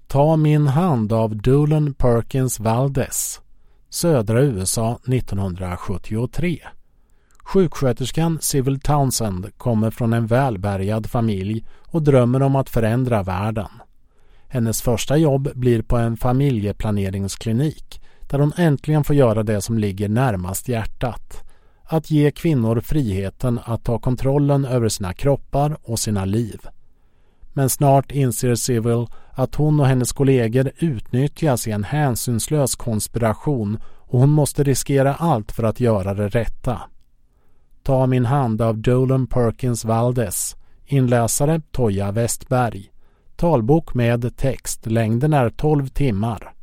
Ta min hand av Dolan Perkins Valdez, södra USA 1973. Sjuksköterskan Sybil Townsend kommer från en välbärgad familj och drömmer om att förändra världen. Hennes första jobb blir på en familjeplaneringsklinik där hon äntligen får göra det som ligger närmast hjärtat. Att ge kvinnor friheten att ta kontrollen över sina kroppar och sina liv. Men snart inser Sybil att hon och hennes kollegor utnyttjas i en hänsynslös konspiration och hon måste riskera allt för att göra det rätta. Ta min hand av Dolan Perkins Valdez. Inläsare Toja Westberg. Talbok med text. Längden är 12 timmar.